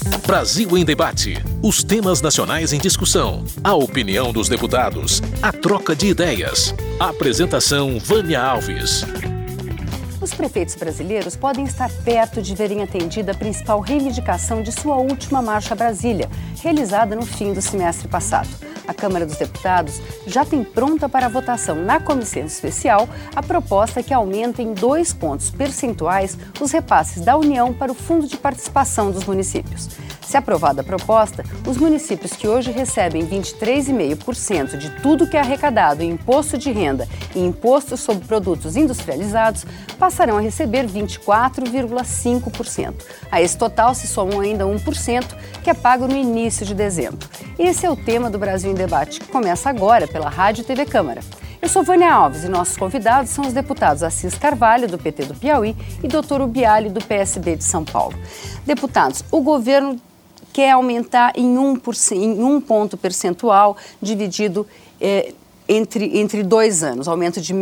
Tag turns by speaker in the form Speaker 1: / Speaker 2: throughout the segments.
Speaker 1: Brasil em Debate. Os temas nacionais em discussão. A opinião dos deputados. A troca de ideias. Apresentação Vânia Alves.
Speaker 2: Os prefeitos brasileiros podem estar perto de verem atendida a principal reivindicação de sua última Marcha a Brasília, realizada no fim do semestre passado. A Câmara dos Deputados já tem pronta para votação na comissão especial a proposta que aumenta em 2 pontos percentuais os repasses da União para o Fundo de Participação dos Municípios. Se aprovada a proposta, os municípios que hoje recebem 23,5% de tudo que é arrecadado em imposto de renda e imposto sobre produtos industrializados passarão a receber 24,5%. A esse total se somam ainda 1%, que é pago no início de dezembro. Esse é o tema do Brasil em Debate, que começa agora pela Rádio e TV Câmara. Eu sou Vânia Alves e nossos convidados são os deputados Assis Carvalho, do PT do Piauí, e Dr. Ubiali, do PSB de São Paulo. Deputados, o governo quer aumentar em 1 ponto percentual, dividido entre 2 anos, aumento de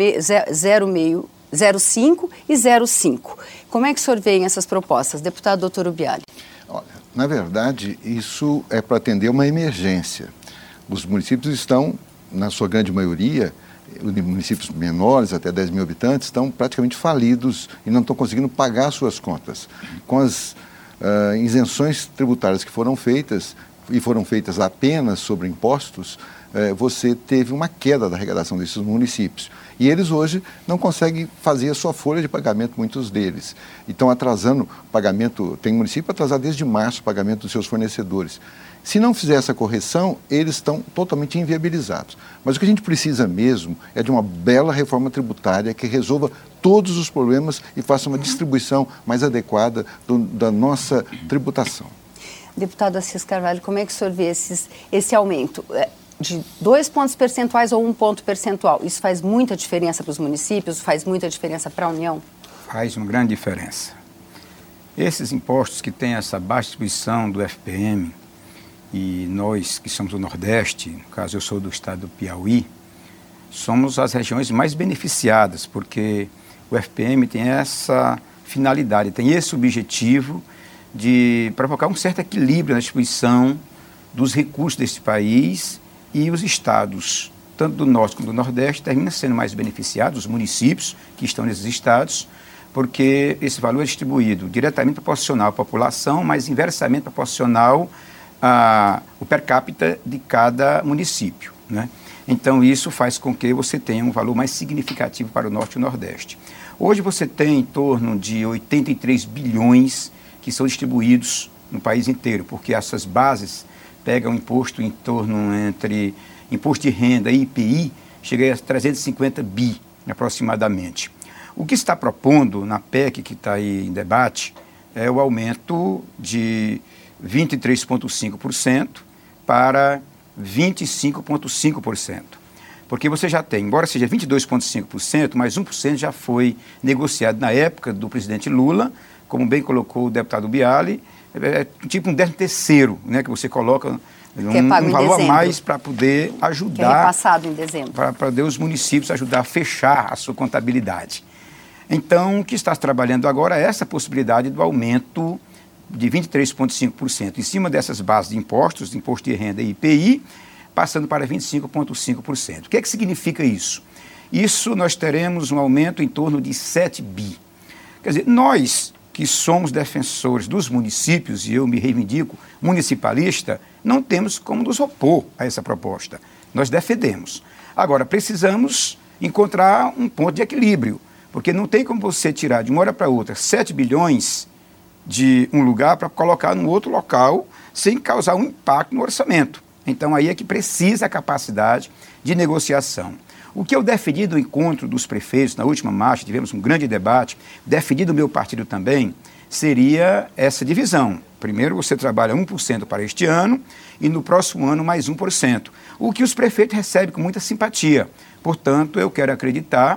Speaker 2: 0,5 e 0,5. Como é que o senhor vê essas propostas, deputado Dr. Ubiali?
Speaker 3: Olha, na verdade, isso é para atender uma emergência. Os municípios estão, na sua grande maioria, os municípios menores, até 10 mil habitantes, estão praticamente falidos e não estão conseguindo pagar suas contas. Com as isenções tributárias que foram feitas, e foram feitas apenas sobre impostos, você teve uma queda da arrecadação desses municípios. E eles hoje não conseguem fazer a sua folha de pagamento, muitos deles. E estão atrasando o pagamento, tem município atrasado desde março o pagamento dos seus fornecedores. Se não fizer essa correção, eles estão totalmente inviabilizados. Mas o que a gente precisa mesmo é de uma bela reforma tributária que resolva todos os problemas e faça uma distribuição mais adequada da nossa tributação.
Speaker 2: Deputado Assis Carvalho, como é que o senhor vê esse aumento de 2 pontos percentuais ou 1 ponto percentual? Isso faz muita diferença para os municípios? Faz muita diferença para a União?
Speaker 4: Faz uma grande diferença. Esses impostos que têm essa baixa distribuição do FPM, e nós que somos do Nordeste, no caso eu sou do estado do Piauí, somos as regiões mais beneficiadas, porque o FPM tem essa finalidade, tem esse objetivo de provocar um certo equilíbrio na distribuição dos recursos deste país, e os estados, tanto do Norte como do Nordeste, terminam sendo mais beneficiados, os municípios que estão nesses estados, porque esse valor é distribuído diretamente proporcional à população, mas inversamente proporcional o per capita de cada município, né? Então isso faz com que você tenha um valor mais significativo para o Norte e o Nordeste. Hoje você tem em torno de 83 bilhões que são distribuídos no país inteiro, porque essas bases pegam imposto em torno entre imposto de renda e IPI, chega a 350 bi aproximadamente. O que está propondo na PEC que está aí em debate é o aumento de 23,5% para 25,5%. Porque você já tem, embora seja 22,5%, mais 1% já foi negociado na época do presidente Lula, como bem colocou o deputado Biali, tipo um 13º, né, que você coloca um valor a mais para poder ajudar. Que é
Speaker 2: repassado em dezembro.
Speaker 4: Para poder os municípios ajudar a fechar a sua contabilidade. Então, o que está trabalhando agora é essa possibilidade do aumento de 23,5% em cima dessas bases de impostos, de imposto de renda e IPI, passando para 25,5%. O que é que significa isso? Isso nós teremos um aumento em torno de 7 bi. Quer dizer, nós que somos defensores dos municípios, e eu me reivindico municipalista, não temos como nos opor a essa proposta. Nós defendemos. Agora, precisamos encontrar um ponto de equilíbrio, porque não tem como você tirar de uma hora para outra 7 bilhões de um lugar para colocar num outro local sem causar um impacto no orçamento. Então, aí é que precisa a capacidade de negociação. O que eu defendi do encontro dos prefeitos, na última marcha, tivemos um grande debate, defendi do meu partido também, seria essa divisão. Primeiro você trabalha 1% para este ano e no próximo ano mais 1%. O que os prefeitos recebem com muita simpatia. Portanto, eu quero acreditar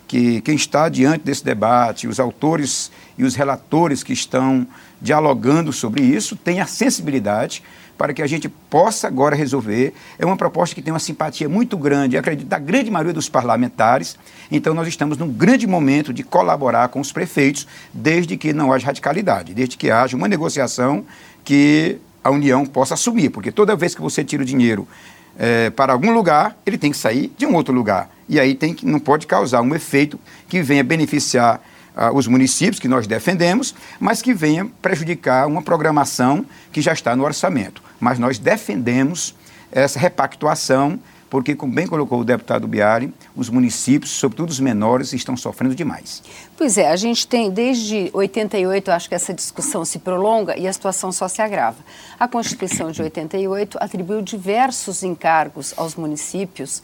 Speaker 4: que quem está diante desse debate, os autores e os relatores que estão dialogando sobre isso, tenha a sensibilidade para que a gente possa agora resolver. É uma proposta que tem uma simpatia muito grande, acredito, da grande maioria dos parlamentares. Então, nós estamos num grande momento de colaborar com os prefeitos, desde que não haja radicalidade, desde que haja uma negociação que a União possa assumir, porque toda vez que você tira o dinheiro para algum lugar, ele tem que sair de um outro lugar. E aí não pode causar um efeito que venha beneficiar os municípios, que nós defendemos, mas que venha prejudicar uma programação que já está no orçamento. Mas nós defendemos essa repactuação, porque, como bem colocou o deputado Biali, os municípios, sobretudo os menores, estão sofrendo demais.
Speaker 2: Pois é, a gente tem desde 88, acho que essa discussão se prolonga e a situação só se agrava. A Constituição de 88 atribuiu diversos encargos aos municípios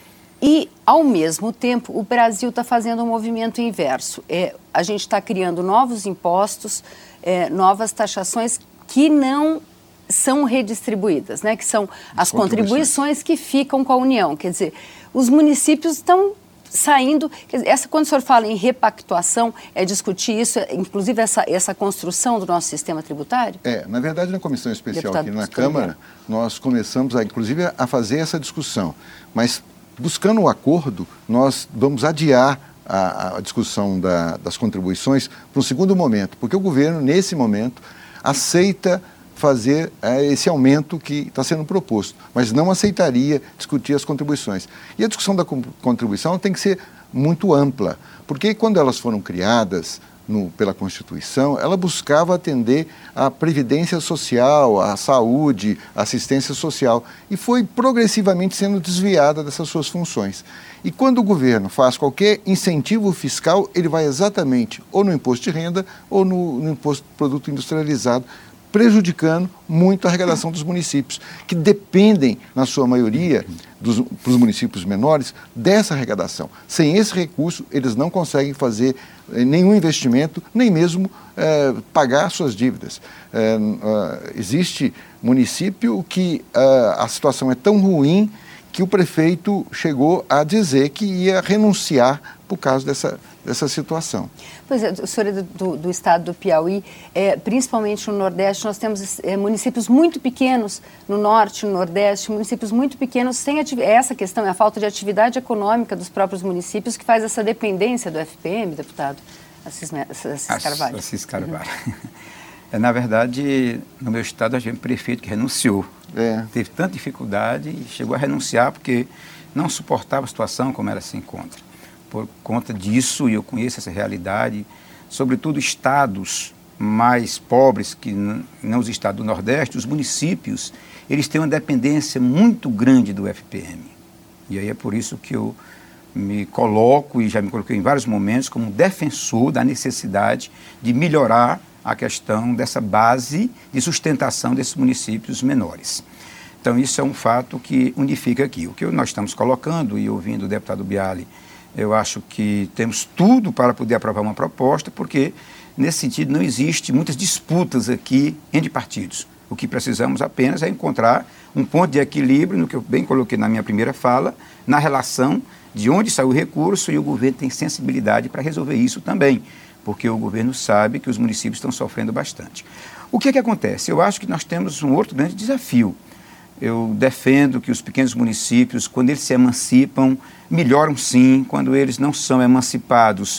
Speaker 2: e, ao mesmo tempo, o Brasil está fazendo um movimento inverso. A gente está criando novos impostos, novas taxações que não são redistribuídas, né? Que são as contribuições que ficam com a União. Quer dizer, os municípios estão saindo... quando o senhor fala em repactuação, é discutir isso, inclusive essa construção do nosso sistema tributário?
Speaker 3: Na verdade, na comissão especial aqui na Câmara, nós começamos, inclusive, a fazer essa discussão. Mas, buscando um acordo, nós vamos adiar a discussão das contribuições para um segundo momento, porque o governo, nesse momento, aceita fazer esse aumento que está sendo proposto, mas não aceitaria discutir as contribuições. E a discussão da contribuição tem que ser muito ampla, porque quando elas foram criadas pela Constituição, ela buscava atender à previdência social, à saúde, à assistência social, e foi progressivamente sendo desviada dessas suas funções. E quando o governo faz qualquer incentivo fiscal, ele vai exatamente ou no imposto de renda ou no imposto de produto industrializado, prejudicando muito a arrecadação dos municípios, que dependem, na sua maioria, para os municípios menores, dessa arrecadação. Sem esse recurso, eles não conseguem fazer nenhum investimento, nem mesmo pagar suas dívidas. Existe município que a situação é tão ruim que o prefeito chegou a dizer que ia renunciar por causa dessa situação.
Speaker 2: Pois é, o senhor é do estado do Piauí, principalmente no Nordeste, nós temos municípios muito pequenos, no Norte, no Nordeste, municípios muito pequenos, sem essa questão, é a falta de atividade econômica dos próprios municípios que faz essa dependência do FPM, deputado Assis Carvalho.
Speaker 4: Assis Carvalho. Na verdade, no meu estado, a gente prefeito que renunciou. Teve tanta dificuldade e chegou a renunciar porque não suportava a situação como ela se encontra. Por conta disso, e eu conheço essa realidade, sobretudo estados mais pobres, que não os estados do Nordeste, os municípios, eles têm uma dependência muito grande do FPM. E aí é por isso que eu me coloco, e já me coloquei em vários momentos, como defensor da necessidade de melhorar a questão dessa base de sustentação desses municípios menores. Então, isso é um fato que unifica aqui. O que nós estamos colocando, e ouvindo o deputado Biali, eu acho que temos tudo para poder aprovar uma proposta, porque, nesse sentido, não existe muitas disputas aqui entre partidos. O que precisamos apenas é encontrar um ponto de equilíbrio, no que eu bem coloquei na minha primeira fala, na relação de onde sai o recurso, e o governo tem sensibilidade para resolver isso também, porque o governo sabe que os municípios estão sofrendo bastante. O que é que acontece? Eu acho que nós temos um outro grande desafio. Eu defendo que os pequenos municípios, quando eles se emancipam, melhoram sim. Quando eles não são emancipados,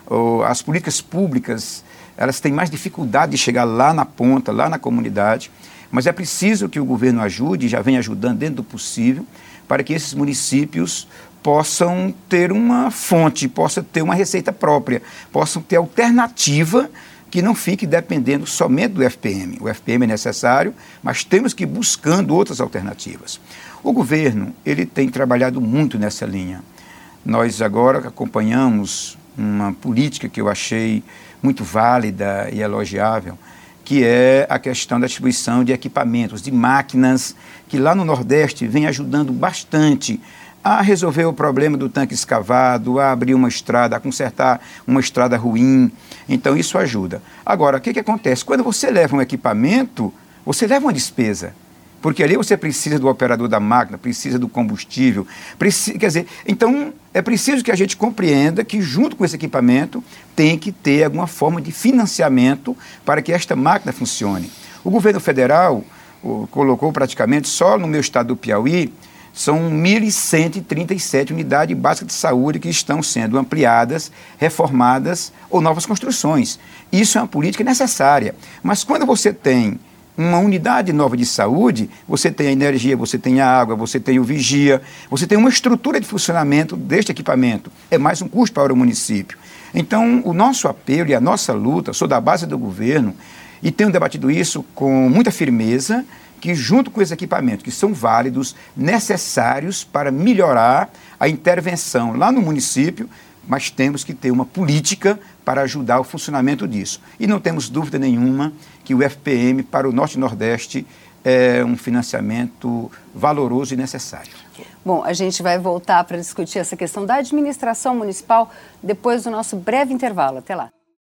Speaker 4: as políticas públicas, elas têm mais dificuldade de chegar lá na ponta, lá na comunidade, mas é preciso que o governo ajude, e já vem ajudando dentro do possível, para que esses municípios possam ter uma fonte, possam ter uma receita própria, possam ter alternativa que não fique dependendo somente do FPM. O FPM é necessário, mas temos que ir buscando outras alternativas. O governo, ele tem trabalhado muito nessa linha. Nós agora acompanhamos uma política que eu achei muito válida e elogiável, que é a questão da distribuição de equipamentos, de máquinas, que lá no Nordeste vem ajudando bastante a resolver o problema do tanque escavado, a abrir uma estrada, a consertar uma estrada ruim. Então, isso ajuda. Agora, o que acontece? Quando você leva um equipamento, você leva uma despesa. porque ali você precisa do operador da máquina, precisa do combustível, quer dizer, então é preciso que a gente compreenda que junto com esse equipamento tem que ter alguma forma de financiamento para que esta máquina funcione. O governo federal colocou praticamente, só no meu estado do Piauí, são 1.137 unidades básicas de saúde que estão sendo ampliadas, reformadas ou novas construções. Isso é uma política necessária. Mas quando você tem uma unidade nova de saúde, você tem a energia, você tem a água, você tem o vigia, você tem uma estrutura de funcionamento deste equipamento. É mais um custo para o município. Então, o nosso apelo e a nossa luta, sou da base do governo e tenho debatido isso com muita firmeza, que junto com esses equipamentos que são válidos, necessários para melhorar a intervenção lá no município, mas temos que ter uma política para ajudar o funcionamento disso. E não temos dúvida nenhuma que o FPM para o Norte e Nordeste é um financiamento valoroso e necessário.
Speaker 2: Bom, a gente vai voltar para discutir essa questão da administração municipal depois do nosso breve intervalo. Até lá.